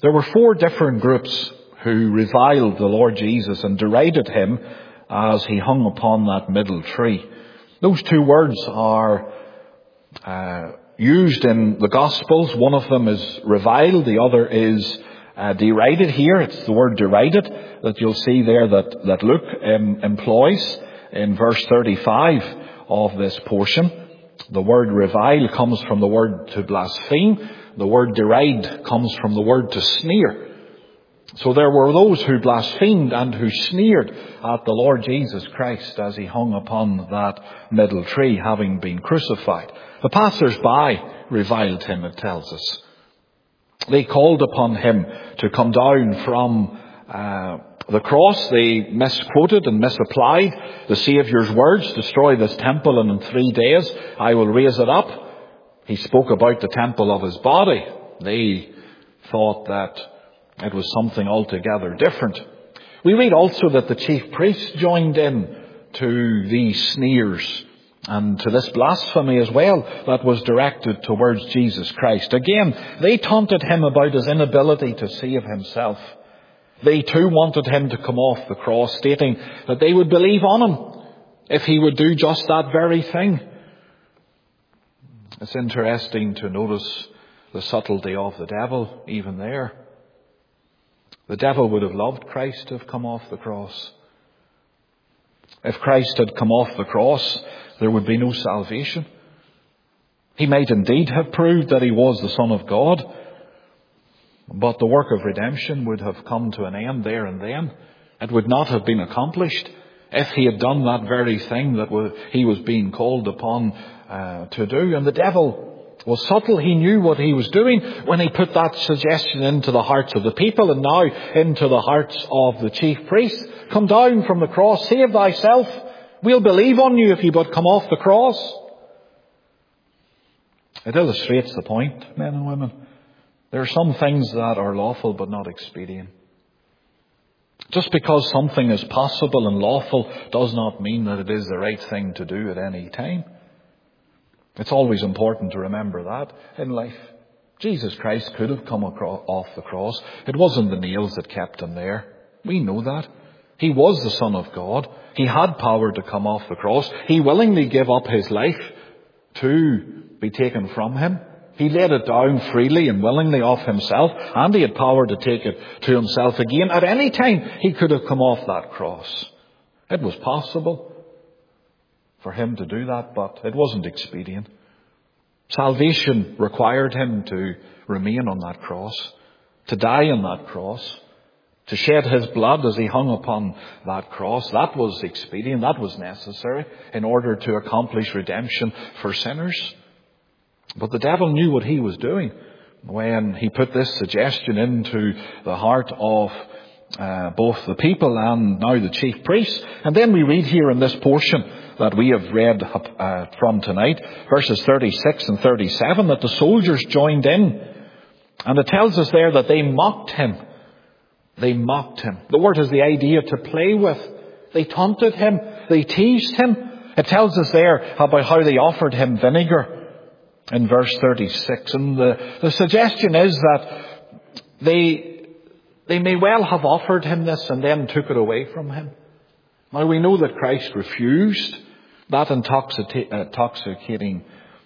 There were 4 different groups who reviled the Lord Jesus and derided him as he hung upon that middle tree. Those 2 words are used in the Gospels. One of them is reviled, the other is derided. Here it's the word derided that you'll see there that Luke employs in verse 35 of this portion. The word revile comes from the word to blaspheme. The word deride comes from the word to sneer. So there were those who blasphemed and who sneered at the Lord Jesus Christ as he hung upon that middle tree, having been crucified. The passers-by reviled him, it tells us. They called upon him to come down from the cross. They misquoted and misapplied the Saviour's words, destroy this temple and in 3 days I will raise it up. He spoke about the temple of his body. They thought that it was something altogether different. We read also that the chief priests joined in to these sneers and to this blasphemy as well that was directed towards Jesus Christ. Again, they taunted him about his inability to save himself. They too wanted him to come off the cross, stating that they would believe on him if he would do just that very thing. It's interesting to notice the subtlety of the devil even there. The devil would have loved Christ to have come off the cross. If Christ had come off the cross, there would be no salvation. He might indeed have proved that he was the Son of God, but the work of redemption would have come to an end there and then. It would not have been accomplished if he had done that very thing that he was being called upon to do. And the devil was subtle. He knew what he was doing when he put that suggestion into the hearts of the people and now into the hearts of the chief priests. Come down from the cross, save thyself. We'll believe on you if you but come off the cross. It illustrates the point, men and women. There are some things that are lawful but not expedient. Just because something is possible and lawful does not mean that it is the right thing to do at any time. It's always important to remember that in life. Jesus Christ could have come off the cross. It wasn't the nails that kept him there. We know that. He was the Son of God. He had power to come off the cross. He willingly gave up his life to be taken from him. He laid it down freely and willingly off himself, and he had power to take it to himself again. At any time, he could have come off that cross. It was possible for him to do that, but it wasn't expedient. Salvation required him to remain on that cross, to die on that cross, to shed his blood as he hung upon that cross. That was expedient, that was necessary in order to accomplish redemption for sinners. But the devil knew what he was doing when he put this suggestion into the heart of both the people and now the chief priests. And then we read here in this portion that we have read from tonight, verses 36 and 37, that the soldiers joined in. And it tells us there that they mocked him. They mocked him. The word has the idea to play with. They taunted him. They teased him. It tells us there about how they offered him vinegar in verse 36. And the suggestion is that they may well have offered him this and then took it away from him. Now we know that Christ refused that intoxicating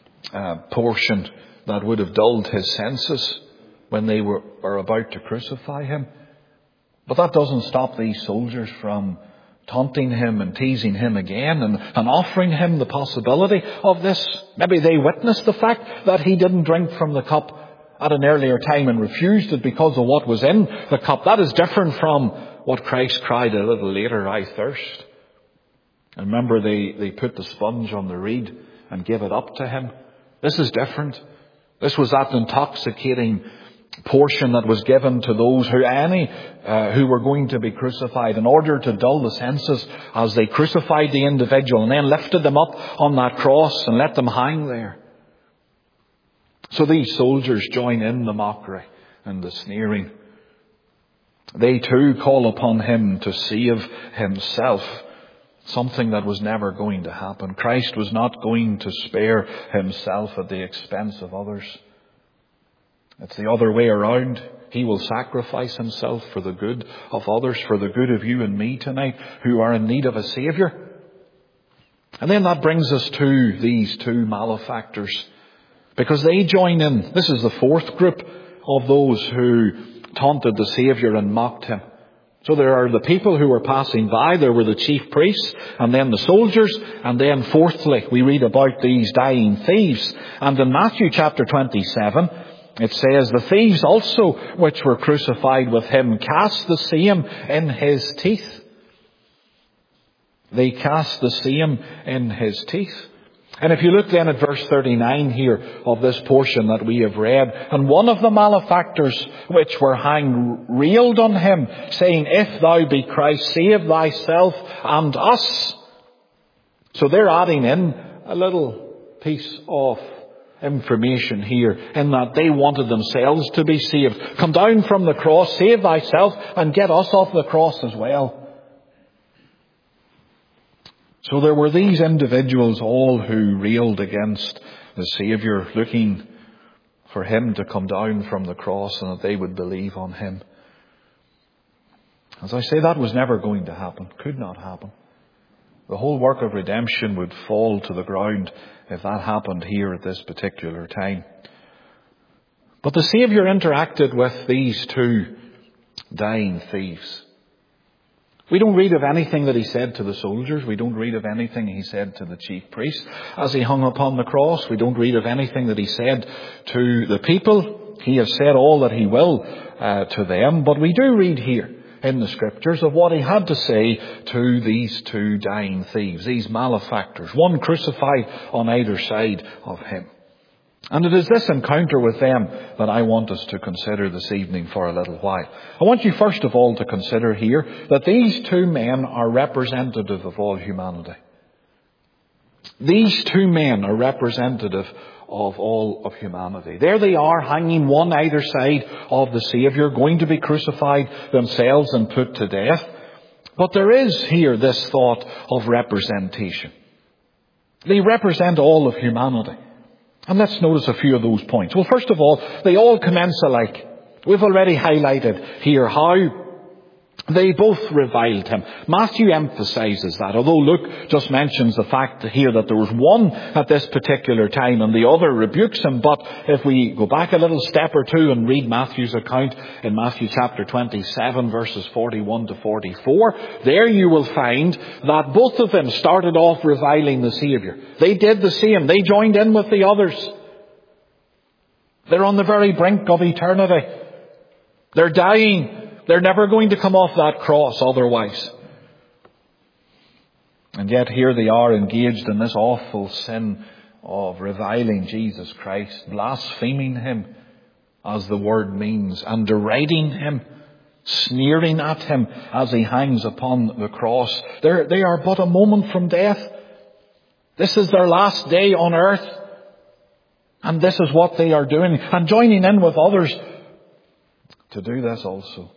portion that would have dulled his senses when they were about to crucify him. But that doesn't stop these soldiers from taunting him and teasing him again and offering him the possibility of this. Maybe they witnessed the fact that he didn't drink from the cup at an earlier time and refused it because of what was in the cup. That is different from what Christ cried a little later, I thirst. And remember, they put the sponge on the reed and gave it up to him. This is different. This was that intoxicating portion that was given to those who were going to be crucified in order to dull the senses as they crucified the individual and then lifted them up on that cross and let them hang there. So these soldiers join in the mockery and the sneering. They too call upon him to save himself, something that was never going to happen. Christ was not going to spare himself at the expense of others. It's the other way around. He will sacrifice himself for the good of others, for the good of you and me tonight, who are in need of a Saviour. And then that brings us to these two malefactors, because they join in. This is the fourth group of those who taunted the Saviour and mocked him. So there are the people who were passing by. There were the chief priests, and then the soldiers, and then fourthly, we read about these dying thieves. And in Matthew chapter 27, it says, the thieves also which were crucified with him cast the same in his teeth. They cast the same in his teeth. And if you look then at verse 39 here of this portion that we have read, and one of the malefactors which were hanged railed on him, saying, if thou be Christ, save thyself and us. So they're adding in a little piece of information here, in that they wanted themselves to be saved. Come down from the cross, save thyself, and get us off the cross as well. So there were these individuals all who railed against the Saviour, looking for him to come down from the cross and that they would believe on him. As I say, that was never going to happen, could not happen. The whole work of redemption would fall to the ground if that happened here at this particular time. But the Saviour interacted with these two dying thieves. We don't read of anything that he said to the soldiers. We don't read of anything he said to the chief priests as he hung upon the cross. We don't read of anything that he said to the people. He has said all that he will to them. But we do read here in the Scriptures of what he had to say to these two dying thieves, these malefactors, one crucified on either side of him. And it is this encounter with them that I want us to consider this evening for a little while. I want you first of all to consider here that these two men are representative of all humanity. These two men are representative of all of humanity. There they are, hanging one either side of the Saviour, going to be crucified themselves and put to death. But there is here this thought of representation. They represent all of humanity. And let's notice a few of those points. Well, first of all, they all commence alike. We've already highlighted here how they both reviled him. Matthew emphasizes that, although Luke just mentions the fact here that there was one at this particular time and the other rebukes him. But if we go back a little step or two and read Matthew's account in Matthew chapter 27, verses 41 to 44, there you will find that both of them started off reviling the Saviour. They did the same. They joined in with the others. They're on the very brink of eternity. They're dying. They're never going to come off that cross otherwise. And yet here they are engaged in this awful sin of reviling Jesus Christ, blaspheming him as the word means, and deriding him, sneering at him as he hangs upon the cross. They are but a moment from death. This is their last day on earth. And this is what they are doing, and joining in with others to do this also.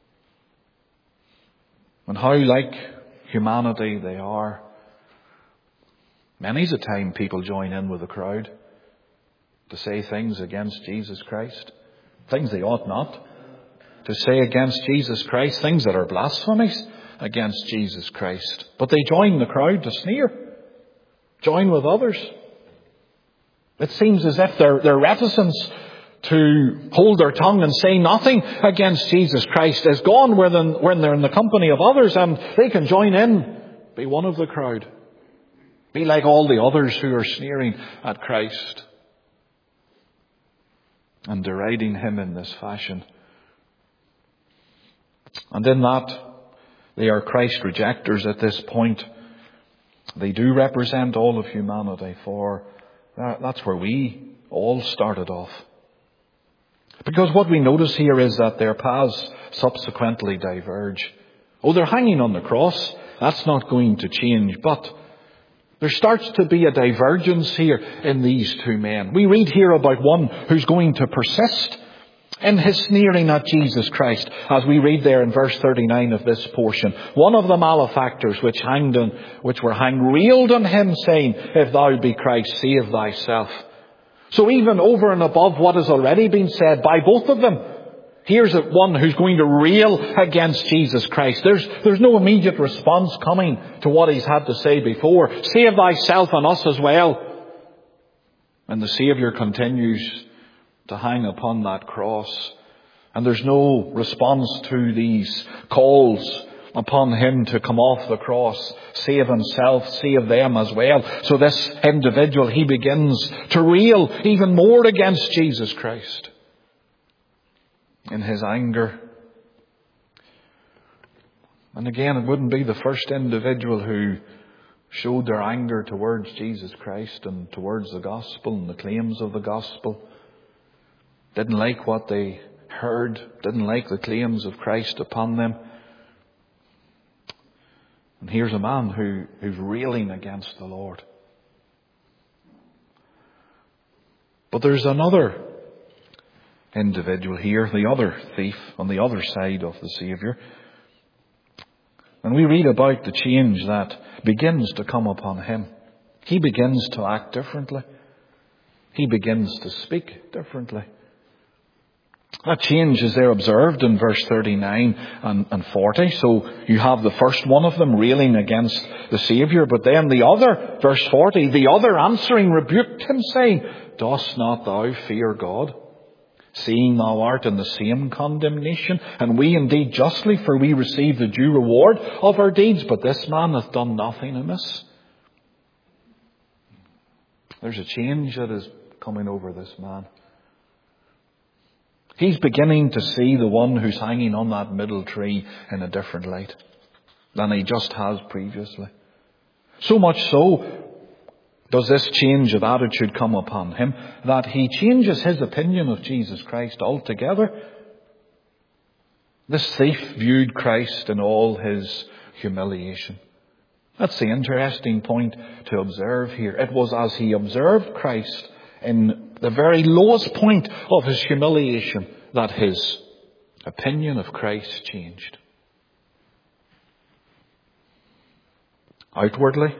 And how like humanity they are. Many's a time people join in with the crowd to say things against Jesus Christ. Things they ought not to say against Jesus Christ. Things that are blasphemies against Jesus Christ. But they join the crowd to sneer. Join with others. It seems as if their reticence to hold their tongue and say nothing against Jesus Christ is gone when they're in the company of others, and they can join in, be one of the crowd. Be like all the others who are sneering at Christ and deriding him in this fashion. And in that, they are Christ rejectors at this point. They do represent all of humanity, for that's where we all started off. Because what we notice here is that their paths subsequently diverge. Oh, they're hanging on the cross. That's not going to change. But there starts to be a divergence here in these two men. We read here about one who's going to persist in his sneering at Jesus Christ, as we read there in verse 39 of this portion. One of the malefactors which were hanged railed on him, saying, if thou be Christ, save thyself. So even over and above what has already been said by both of them, here's one who's going to rail against Jesus Christ. There's no immediate response coming to what he's had to say before. Save thyself and us as well. And the Saviour continues to hang upon that cross. And there's no response to these calls upon him to come off the cross, save himself, save them as well. So this individual, he begins to rail even more against Jesus Christ in his anger. And again, it wouldn't be the first individual who showed their anger towards Jesus Christ and towards the gospel and the claims of the gospel. Didn't like what they heard, didn't like the claims of Christ upon them. And here's a man who's railing against the Lord. But there's another individual here, the other thief on the other side of the Saviour. And we read about the change that begins to come upon him. He begins to act differently. He begins to speak differently. That change is there observed in verse 39 and 40. So you have the first one of them railing against the Saviour. But then the other, verse 40, the other answering rebuked him, saying, Dost not thou fear God, seeing thou art in the same condemnation? And we indeed justly, for we receive the due reward of our deeds. But this man hath done nothing amiss. There's a change that is coming over this man. He's beginning to see the one who's hanging on that middle tree in a different light than he just has previously. So much so does this change of attitude come upon him that he changes his opinion of Jesus Christ altogether. This thief viewed Christ in all his humiliation. That's the interesting point to observe here. It was as he observed Christ in the very lowest point of his humiliation that his opinion of Christ changed. Outwardly,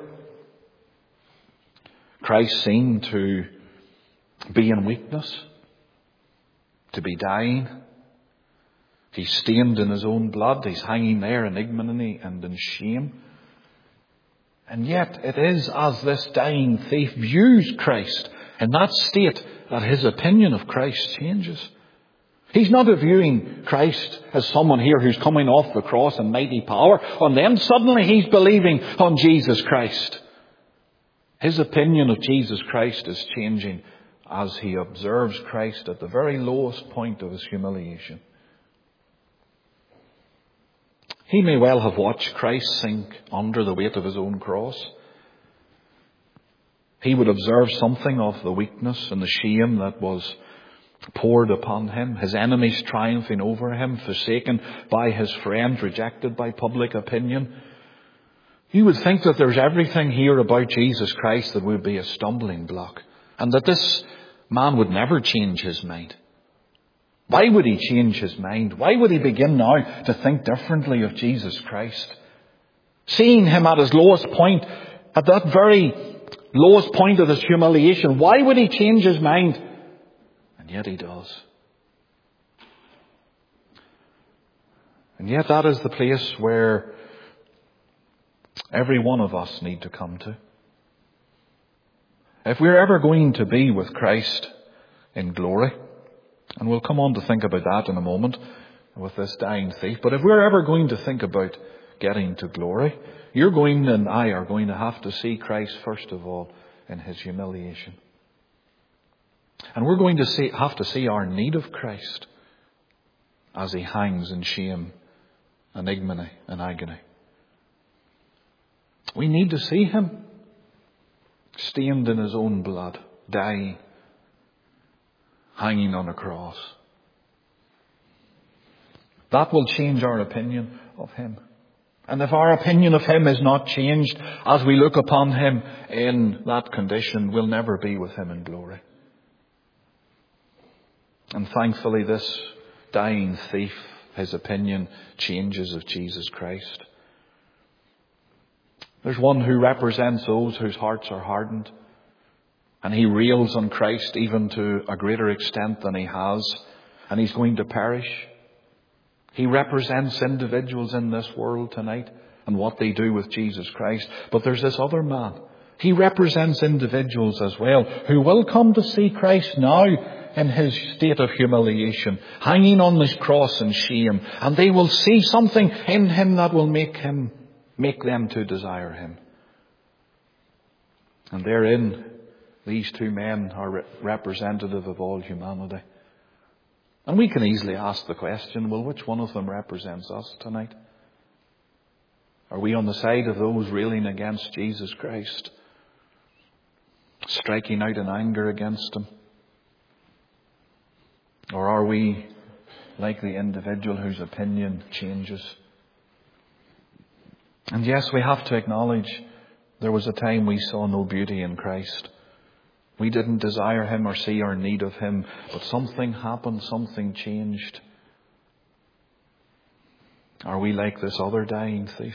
Christ seemed to be in weakness, to be dying. He's stained in his own blood. He's hanging there in ignominy and in shame. And yet it is as this dying thief views Christ in that state that his opinion of Christ changes. He's not viewing Christ as someone here who's coming off the cross in mighty power, and then suddenly he's believing on Jesus Christ. His opinion of Jesus Christ is changing as he observes Christ at the very lowest point of his humiliation. He may well have watched Christ sink under the weight of his own cross. He would observe something of the weakness and the shame that was poured upon him, his enemies triumphing over him, forsaken by his friends, rejected by public opinion. You would think that there's everything here about Jesus Christ that would be a stumbling block, and that this man would never change his mind. Why would he change his mind? Why would he begin now to think differently of Jesus Christ? Seeing him at his lowest point, at that very lowest point of his humiliation, why would he change his mind? And yet he does. And yet that is the place where every one of us need to come to. If we're ever going to be with Christ in glory, and we'll come on to think about that in a moment with this dying thief, but if we're ever going to think about getting to glory, you're going and I are going to have to see Christ first of all in his humiliation. And we're going to have to see our need of Christ as he hangs in shame and ignominy and agony. We need to see him stained in his own blood, dying, hanging on a cross. That will change our opinion of him. And if our opinion of him is not changed as we look upon him in that condition, we'll never be with him in glory. And thankfully this dying thief, his opinion changes of Jesus Christ. There's one who represents those whose hearts are hardened. And he rails on Christ even to a greater extent than he has. And he's going to perish. He represents individuals in this world tonight and what they do with Jesus Christ. But there's this other man. He represents individuals as well who will come to see Christ now in his state of humiliation, hanging on this cross in shame. And they will see something in him that will make them to desire him. And therein, these two men are representative of all humanity. And we can easily ask the question, well, which one of them represents us tonight? Are we on the side of those railing against Jesus Christ, striking out in anger against him? Or are we like the individual whose opinion changes? And yes, we have to acknowledge there was a time we saw no beauty in Christ. We didn't desire him or see our need of him, but something happened, something changed. Are we like this other dying thief?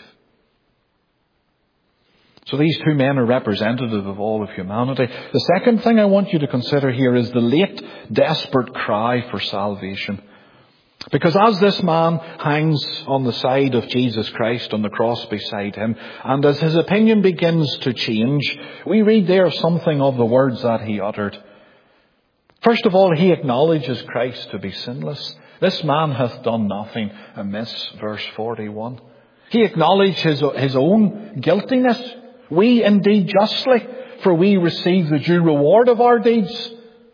So these two men are representative of all of humanity. The second thing I want you to consider here is the late, desperate cry for salvation. Because as this man hangs on the side of Jesus Christ on the cross beside him, and as his opinion begins to change, we read there something of the words that he uttered. First of all, he acknowledges Christ to be sinless. This man hath done nothing amiss, verse 41. He acknowledges his own guiltiness. We indeed justly, for we receive the due reward of our deeds.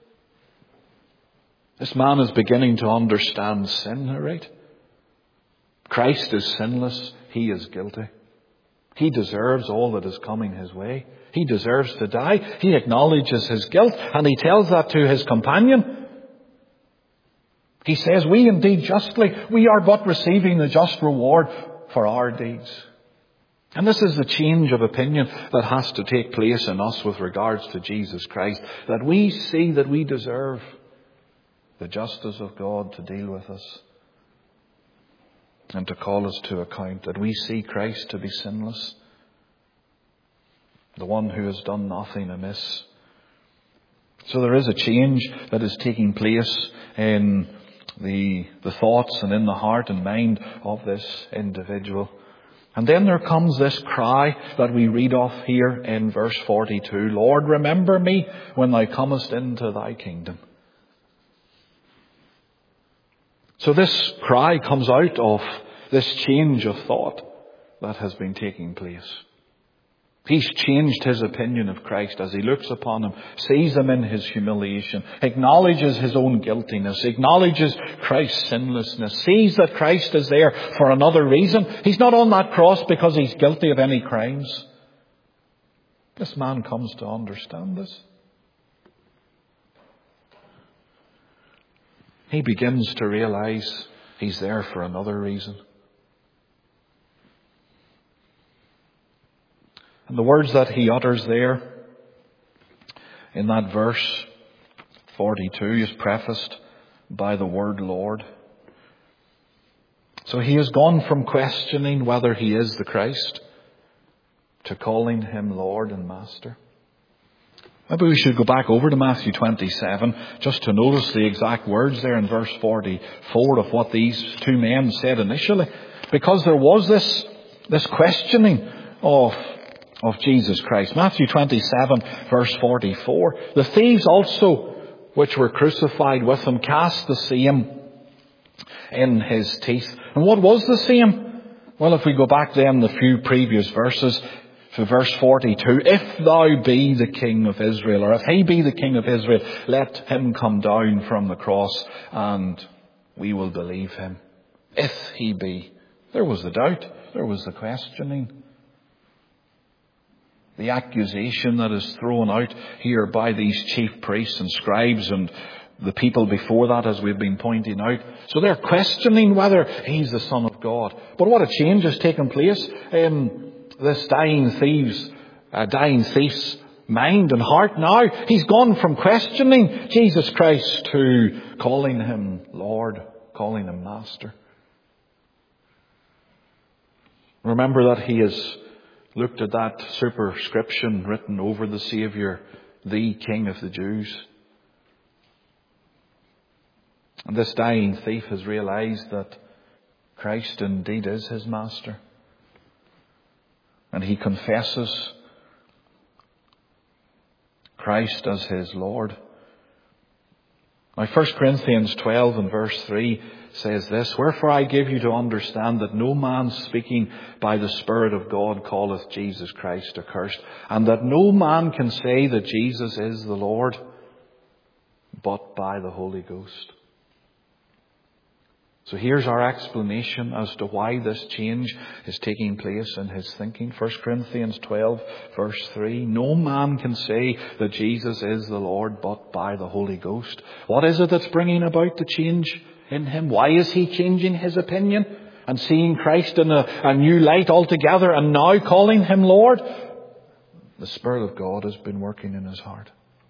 This man is beginning to understand sin, right? Christ is sinless. He is guilty. He deserves all that is coming his way. He deserves to die. He acknowledges his guilt, and he tells that to his companion. He says, we indeed justly, we are but receiving the just reward for our deeds. And this is the change of opinion that has to take place in us with regards to Jesus Christ. That we see that we deserve the justice of God to deal with us and to call us to account. That we see Christ to be sinless, the one who has done nothing amiss. So there is a change that is taking place in the thoughts and in the heart and mind of this individual. And then there comes this cry that we read of here in verse 42. Lord, remember me when thou comest into thy kingdom. So this cry comes out of this change of thought that has been taking place. He's changed his opinion of Christ as he looks upon him, sees him in his humiliation, acknowledges his own guiltiness, acknowledges Christ's sinlessness, sees that Christ is there for another reason. He's not on that cross because he's guilty of any crimes. This man comes to understand this. He begins to realize he's there for another reason. And the words that he utters there in that verse 42 is prefaced by the word Lord. So he has gone from questioning whether he is the Christ to calling him Lord and Master. Maybe we should go back over to Matthew 27 just to notice the exact words there in verse 44 of what these two men said initially. Because there was this questioning of Jesus Christ. Matthew 27 verse 44. The thieves also which were crucified with him cast the same in his teeth. And what was the same? Well, if we go back then the few previous verses, to verse 42, if thou be the King of Israel, or if he be the King of Israel, let him come down from the cross and we will believe him. If he be. There was the doubt. There was the questioning. The accusation that is thrown out here by these chief priests and scribes and the people before that, as we've been pointing out. So they're questioning whether he's the Son of God. But what a change has taken place in this dying thief's mind and heart now. He's gone from questioning Jesus Christ to calling him Lord, calling him Master. Remember that he has looked at that superscription written over the Saviour the King of the Jews. And this dying thief has realized that Christ indeed is his master. And he confesses Christ as his Lord. Now 1 Corinthians 12 and verse 3 says this, "Wherefore I give you to understand that no man speaking by the Spirit of God calleth Jesus Christ accursed, and that no man can say that Jesus is the Lord, but by the Holy Ghost." So here's our explanation as to why this change is taking place in his thinking. 1 Corinthians 12 verse 3. No man can say that Jesus is the Lord but by the Holy Ghost. What is it that's bringing about the change in him? Why is he changing his opinion and seeing Christ in a new light altogether and now calling him Lord? The Spirit of God has been working in his heart.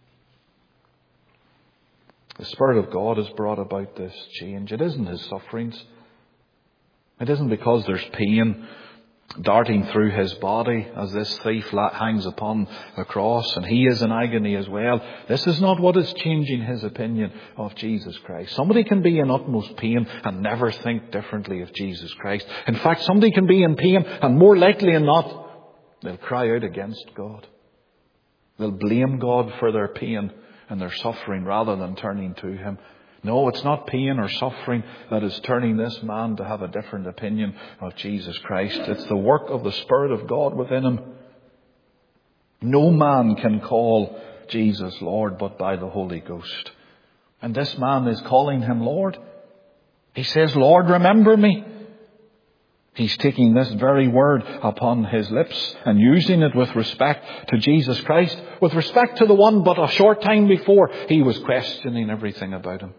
The Spirit of God has brought about this change. It isn't his sufferings. It isn't because there's pain darting through his body as this thief hangs upon the cross and he is in agony as well. This is not what is changing his opinion of Jesus Christ. Somebody can be in utmost pain and never think differently of Jesus Christ. In fact, somebody can be in pain and more likely than not, they'll cry out against God. They'll blame God for their pain and their suffering rather than turning to him. No, it's not pain or suffering that is turning this man to have a different opinion of Jesus Christ. It's the work of the Spirit of God within him. No man can call Jesus Lord but by the Holy Ghost. And this man is calling him Lord. He says, "Lord, remember me." He's taking this very word upon his lips and using it with respect to Jesus Christ, with respect to the one but a short time before he was questioning everything about him.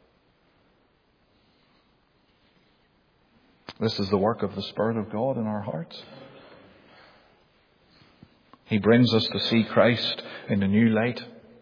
This is the work of the Spirit of God in our hearts. He brings us to see Christ in a new light.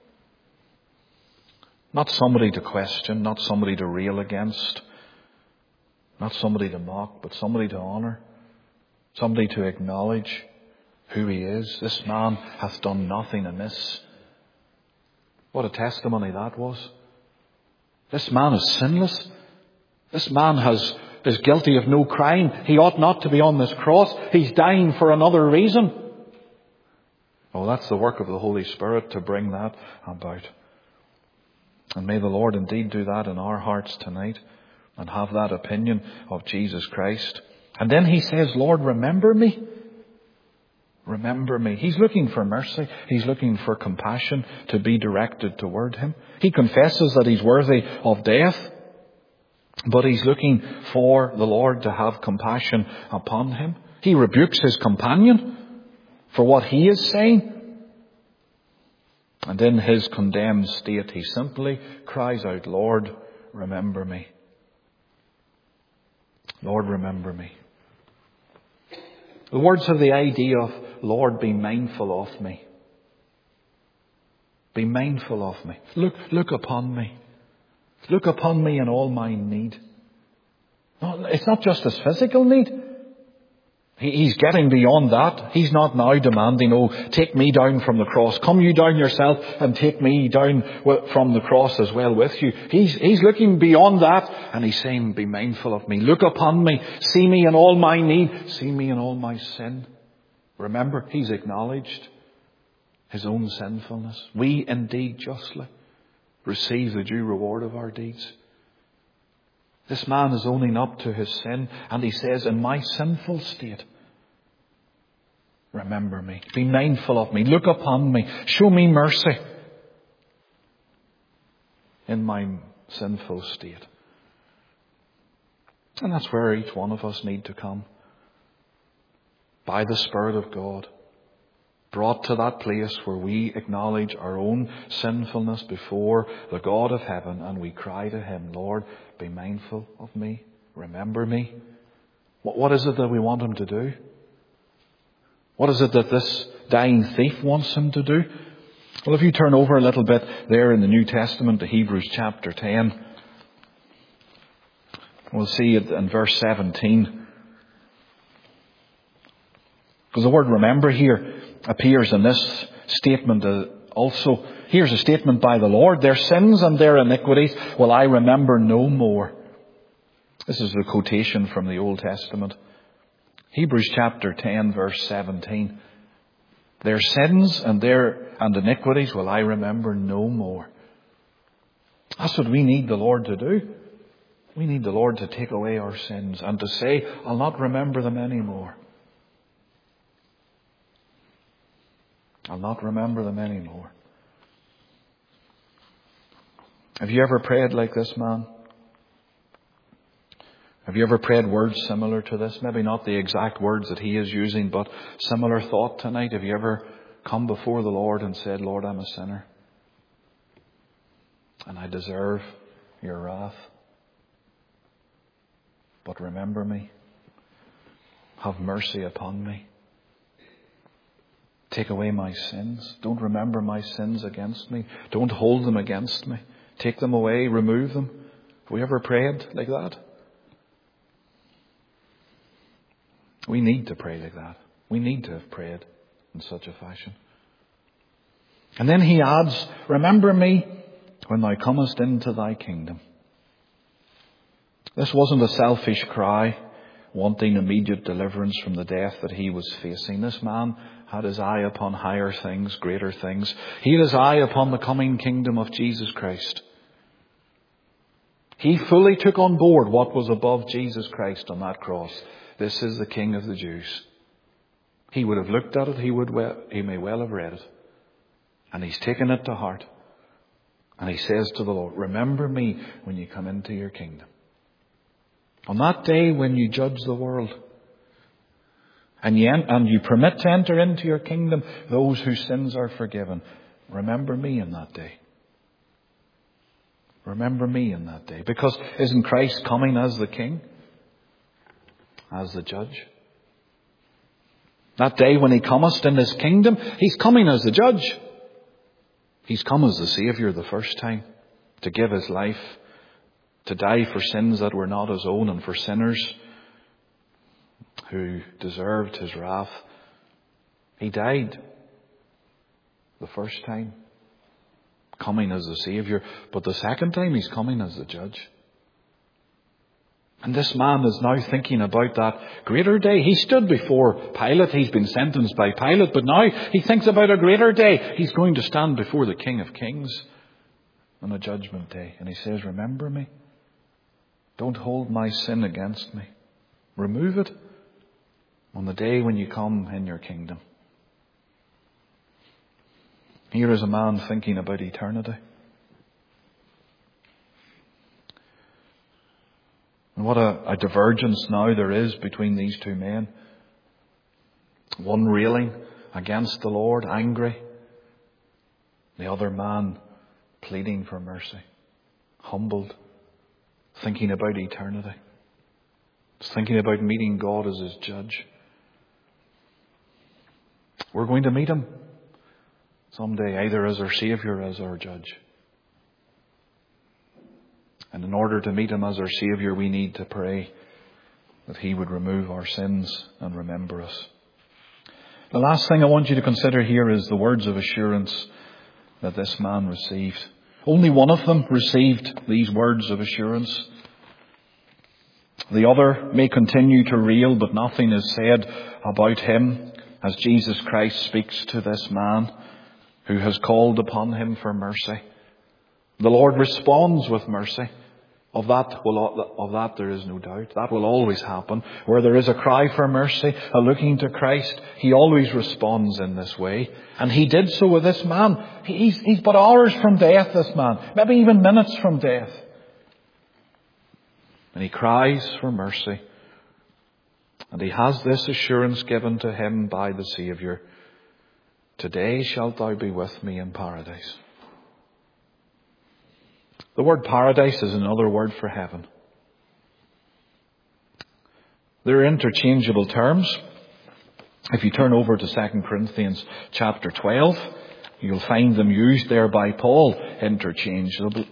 Not somebody to question, not somebody to rail against, not somebody to mock, but somebody to honour. Somebody to acknowledge who he is. This man hath done nothing amiss. What a testimony that was. This man is sinless. This man is guilty of no crime. He ought not to be on this cross. He's dying for another reason. Oh, that's the work of the Holy Spirit to bring that about. And may the Lord indeed do that in our hearts tonight and have that opinion of Jesus Christ. And then he says, "Lord, remember me." Remember me. He's looking for mercy. He's looking for compassion to be directed toward him. He confesses that he's worthy of death, but he's looking for the Lord to have compassion upon him. He rebukes his companion for what he is saying. And in his condemned state, he simply cries out, "Lord, remember me. Lord, remember me." The words have the idea of, "Lord, be mindful of me. Be mindful of me. Look upon me. Look upon me in all my need." No, it's not just his physical need. He's getting beyond that. He's not now demanding, "Oh, take me down from the cross. Come you down yourself and take me down from the cross as well with you." He's looking beyond that and he's saying, "Be mindful of me. Look upon me. See me in all my need. See me in all my sin." Remember, he's acknowledged his own sinfulness. We indeed justly receive the due reward of our deeds. This man is owning up to his sin and he says, "In my sinful state, remember me. Be mindful of me. Look upon me. Show me mercy in my sinful state." And that's where each one of us need to come. By the Spirit of God. Brought to that place where we acknowledge our own sinfulness before the God of heaven and we cry to him, "Lord, be mindful of me. Remember me." What is it that we want him to do? What is it that this dying thief wants him to do? Well, if you turn over a little bit there in the New Testament to Hebrews chapter 10, we'll see it in verse 17. Because the word "remember" here appears in this statement also, here's a statement by the Lord. Their sins and their iniquities will I remember no more. This is a quotation from the Old Testament. Hebrews chapter 10 verse 17. Their sins and iniquities will I remember no more. That's what we need the Lord to do. We need the Lord to take away our sins and to say, I'll not remember them anymore. I'll not remember them anymore. Have you ever prayed like this man? Have you ever prayed words similar to this? Maybe not the exact words that he is using, but similar thought tonight. Have you ever come before the Lord and said, Lord, I'm a sinner, and I deserve your wrath. But remember me. Have mercy upon me. Take away my sins. Don't remember my sins against me. Don't hold them against me. Take them away. Remove them. Have we ever prayed like that? We need to pray like that. We need to have prayed in such a fashion. And then he adds, remember me when thou comest into thy kingdom. This wasn't a selfish cry wanting immediate deliverance from the death that he was facing. This man had his eye upon higher things, greater things. He had his eye upon the coming kingdom of Jesus Christ. He fully took on board what was above Jesus Christ on that cross. This is the King of the Jews. He would have looked at it. He may well have read it. And he's taken it to heart. And he says to the Lord, remember me when you come into your kingdom. On that day when you judge the world. And you permit to enter into your kingdom those whose sins are forgiven. Remember me in that day. Remember me in that day. Because isn't Christ coming as the King? As the Judge? That day when he cometh in his kingdom, he's coming as the Judge. He's come as the Saviour the first time to give his life, to die for sins that were not his own and for sinners who deserved his wrath. He died the first time, coming as the Saviour, but the second time he's coming as the Judge. And this man is now thinking about that greater day. He stood before Pilate. He's been sentenced by Pilate, but now he thinks about a greater day. He's going to stand before the King of Kings on a judgment day. And he says, remember me. Don't hold my sin against me. Remove it on the day when you come in your kingdom. Here is a man thinking about eternity. And what a divergence now there is between these two men. One railing against the Lord, angry. The other man pleading for mercy, humbled, thinking about eternity, thinking about meeting God as his Judge. We're going to meet him someday, either as our Saviour or as our Judge. And in order to meet him as our Saviour, we need to pray that he would remove our sins and remember us. The last thing I want you to consider here is the words of assurance that this man received. Only one of them received these words of assurance. The other may continue to rail, but nothing is said about him as Jesus Christ speaks to this man who has called upon him for mercy. The Lord responds with mercy. Of that there is no doubt. That will always happen. Where there is a cry for mercy, a looking to Christ, he always responds in this way. And he did so with this man. He's but hours from death, this man. Maybe even minutes from death. And he cries for mercy. And he has this assurance given to him by the Saviour. Today shalt thou be with me in paradise. The word paradise is another word for heaven. They're interchangeable terms. If you turn over to 2 Corinthians chapter 12, you'll find them used there by Paul interchangeably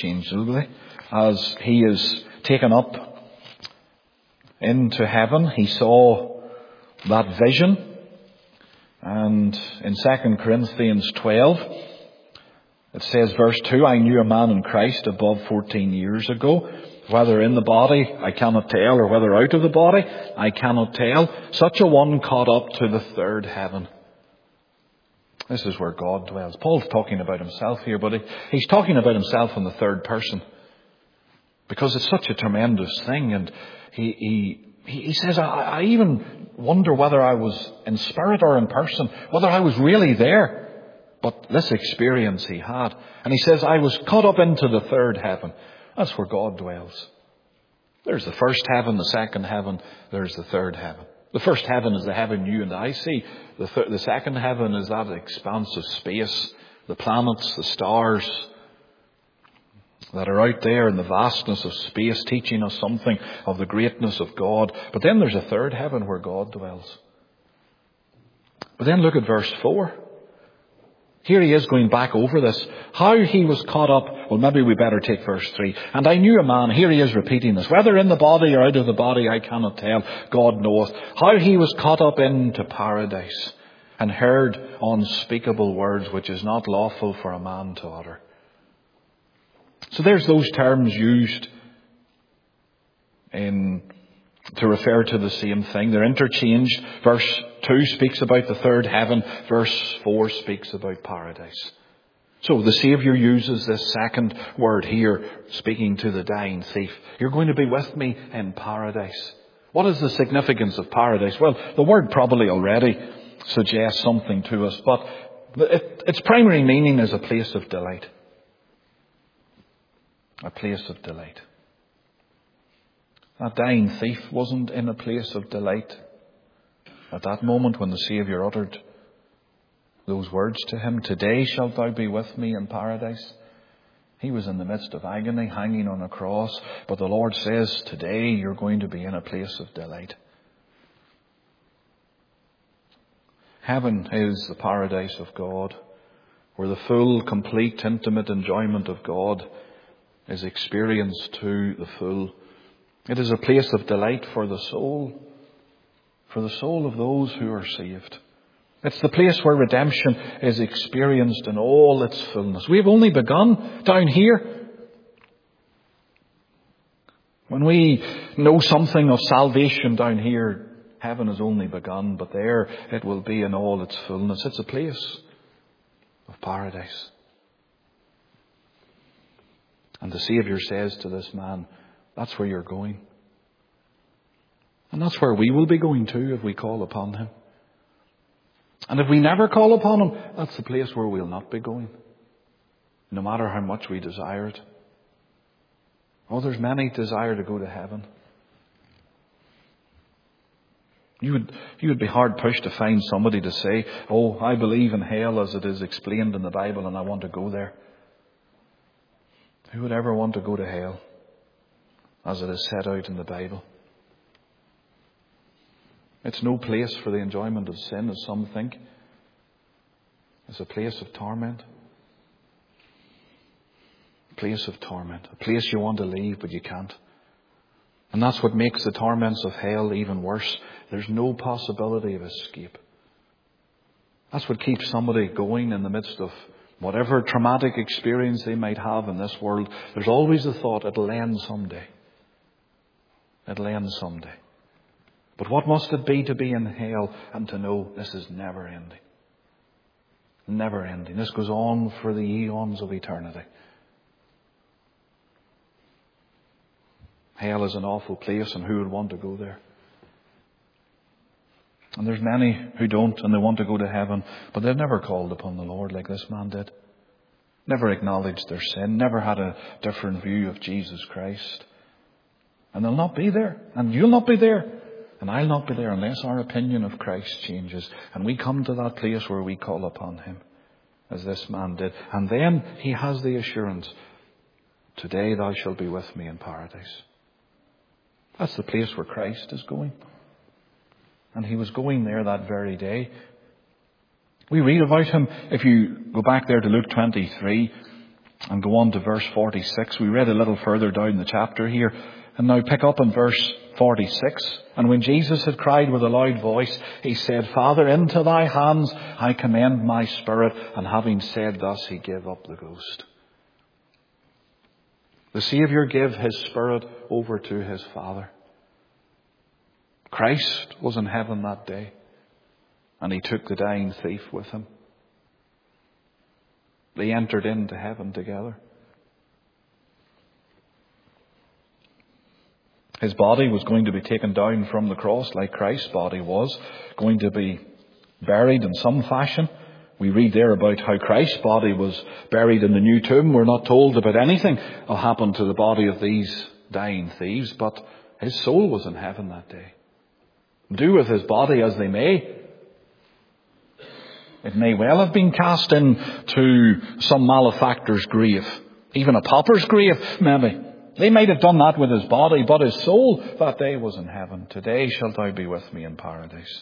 as he is taken up into heaven. He saw that vision. And in 2 Corinthians 12, it says, verse 2, I knew a man in Christ above 14 years ago. Whether in the body, I cannot tell, or whether out of the body, I cannot tell. Such a one caught up to the third heaven. This is where God dwells. Paul's talking about himself here, but he's talking about himself in the third person. Because it's such a tremendous thing. And he says, I even wonder whether I was in spirit or in person, whether I was really there. But this experience he had. And he says, I was caught up into the third heaven. That's where God dwells. There's the first heaven, the second heaven, there's the third heaven. The first heaven is the heaven you and I see. The second heaven is that expanse of space, the planets, the stars that are out there in the vastness of space, teaching us something of the greatness of God. But then there's a third heaven where God dwells. But then look at verse 4. Here he is going back over this. How he was caught up. Well, maybe we better take verse 3. And I knew a man. Here he is repeating this. Whether in the body or out of the body, I cannot tell. God knoweth. How he was caught up into paradise and heard unspeakable words which is not lawful for a man to utter. So there's those terms used to refer to the same thing. They're interchanged. Verse 2 speaks about the third heaven. Verse 4 speaks about paradise. So the Saviour uses this second word here, speaking to the dying thief. You're going to be with me in paradise. What is the significance of paradise? Well, the word probably already suggests something to us, but its primary meaning is a place of delight. A place of delight. That dying thief wasn't in a place of delight at that moment when the Saviour uttered those words to him. Today shalt thou be with me in paradise. He was in the midst of agony, hanging on a cross. But the Lord says, today you're going to be in a place of delight. Heaven is the paradise of God, where the full, complete, intimate enjoyment of God is experienced to the full. It is a place of delight for the soul of those who are saved. It's the place where redemption is experienced in all its fullness. We've only begun down here. When we know something of salvation down here, heaven has only begun, but there it will be in all its fullness. It's a place of paradise. And the Saviour says to this man, that's where you're going. And that's where we will be going to if we call upon him. And if we never call upon him, that's the place where we'll not be going. No matter how much we desire it. Oh, there's many desire to go to heaven. You would be hard pushed to find somebody to say, oh, I believe in hell as it is explained in the Bible and I want to go there. Who would ever want to go to hell as it is set out in the Bible? It's no place for the enjoyment of sin, as some think. It's a place of torment. A place of torment. A place you want to leave, but you can't. And that's what makes the torments of hell even worse. There's no possibility of escape. That's what keeps somebody going in the midst of whatever traumatic experience they might have in this world. There's always the thought, it'll end someday. It'll end someday. But what must it be to be in hell and to know this is never ending? Never ending. This goes on for the eons of eternity. Hell is an awful place, and who would want to go there? And there's many who don't, and they want to go to heaven, but they've never called upon the Lord like this man did. Never acknowledged their sin, never had a different view of Jesus Christ. And they'll not be there, and you'll not be there. And I'll not be there unless our opinion of Christ changes. And we come to that place where we call upon him, as this man did. And then he has the assurance, today thou shalt be with me in paradise. That's the place where Christ is going. And he was going there that very day. We read about him, if you go back there to Luke 23 and go on to verse 46. We read a little further down the chapter here. And now pick up in verse 46. And when Jesus had cried with a loud voice, he said, Father, into thy hands I commend my spirit. And having said thus, he gave up the ghost. The Saviour gave his spirit over to his Father. Christ was in heaven that day, and he took the dying thief with him. They entered into heaven together. His body was going to be taken down from the cross like Christ's body was, going to be buried in some fashion. We read there about how Christ's body was buried in the new tomb. We're not told about anything that happened to the body of these dying thieves, but his soul was in heaven that day. Do with his body as they may. It may well have been cast into some malefactor's grave, even a pauper's grave, maybe. They might have done that with his body, but his soul that day was in heaven. Today shalt thou be with me in paradise.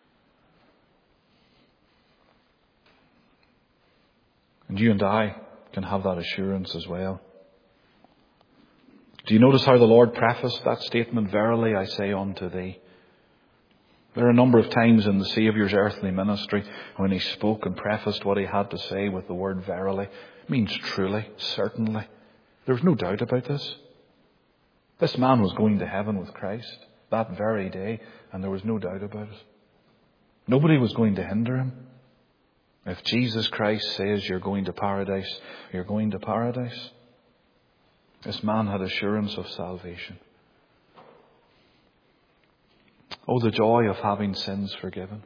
And you and I can have that assurance as well. Do you notice how the Lord prefaced that statement? Verily I say unto thee. There are a number of times in the Saviour's earthly ministry when he spoke and prefaced what he had to say with the word verily. It means truly, certainly. There was no doubt about this. This man was going to heaven with Christ that very day, and there was no doubt about it. Nobody was going to hinder him. If Jesus Christ says you're going to paradise, you're going to paradise. This man had assurance of salvation. Oh, the joy of having sins forgiven.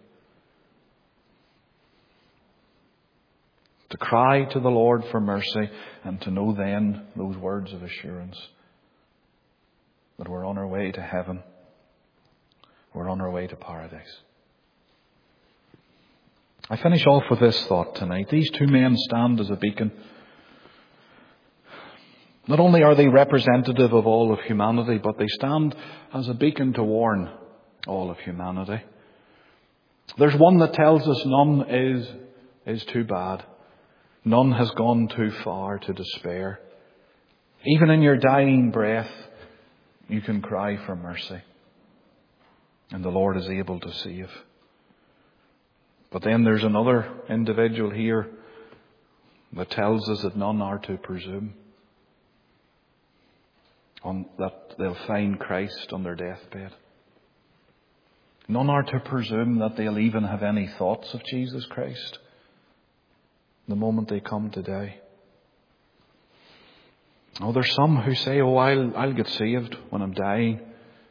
To cry to the Lord for mercy and to know then those words of assurance that we're on our way to heaven. We're on our way to paradise. I finish off with this thought tonight. These two men stand as a beacon. Not only are they representative of all of humanity, but they stand as a beacon to warn all of humanity. There's one that tells us none is too bad. None has gone too far to despair. Even in your dying breath, you can cry for mercy. And the Lord is able to save. But then there's another individual here that tells us that none are to presume that they'll find Christ on their deathbed. None are to presume that they'll even have any thoughts of Jesus Christ the moment they come to die. Oh, there's some who say, I'll get saved when I'm dying.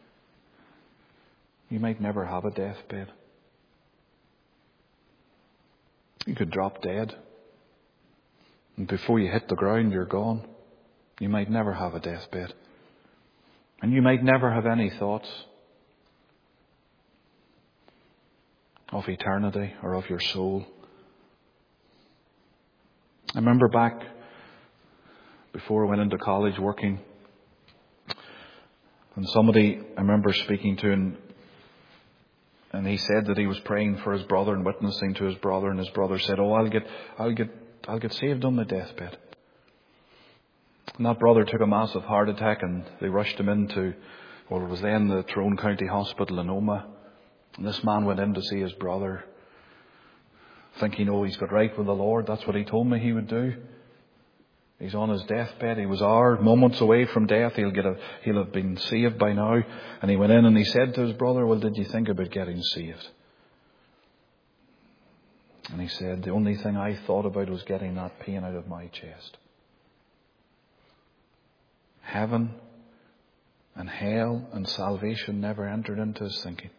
You might never have a deathbed. You could drop dead. And before you hit the ground, you're gone. You might never have a deathbed. And you might never have any thoughts of eternity or of your soul. I remember back before I went into college working, and somebody I remember speaking to, and he said that he was praying for his brother and witnessing to his brother, and his brother said, I'll get saved on my deathbed. And that brother took a massive heart attack, and they rushed him into, it was then the Tyrone County Hospital in Omagh. And this man went in to see his brother, thinking, he's got right with the Lord. That's what he told me he would do. He's on his deathbed. He was moments away from death. He'll have been saved by now. And he went in and he said to his brother, did you think about getting saved? And he said, the only thing I thought about was getting that pain out of my chest. Heaven and hell and salvation never entered into his thinking.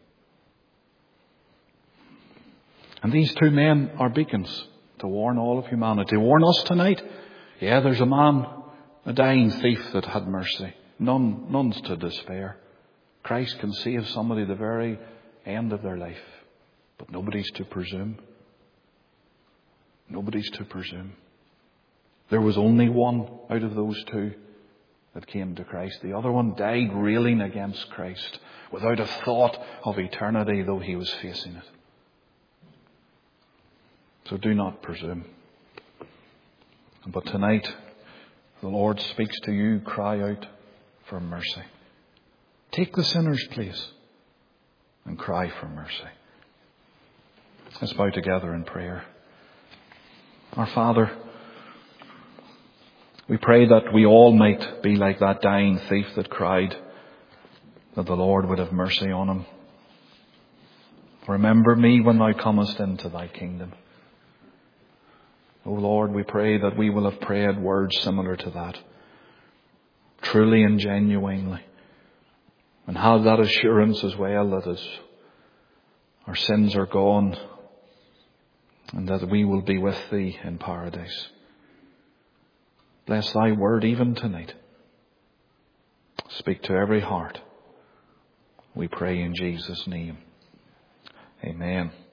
And these two men are beacons to warn all of humanity. Warn us tonight. Yeah, there's a man, a dying thief that had mercy. None's to despair. Christ can save somebody at the very end of their life. But nobody's to presume. Nobody's to presume. There was only one out of those two that came to Christ. The other one died railing against Christ without a thought of eternity, though he was facing it. So do not presume. But tonight, the Lord speaks to you. Cry out for mercy. Take the sinner's place and cry for mercy. Let's bow together in prayer. Our Father, we pray that we all might be like that dying thief that cried that the Lord would have mercy on him. Remember me when thou comest into thy kingdom. O Lord, we pray that we will have prayed words similar to that, truly and genuinely, and have that assurance as well that our sins are gone and that we will be with thee in paradise. Bless thy word even tonight. Speak to every heart. We pray in Jesus' name. Amen.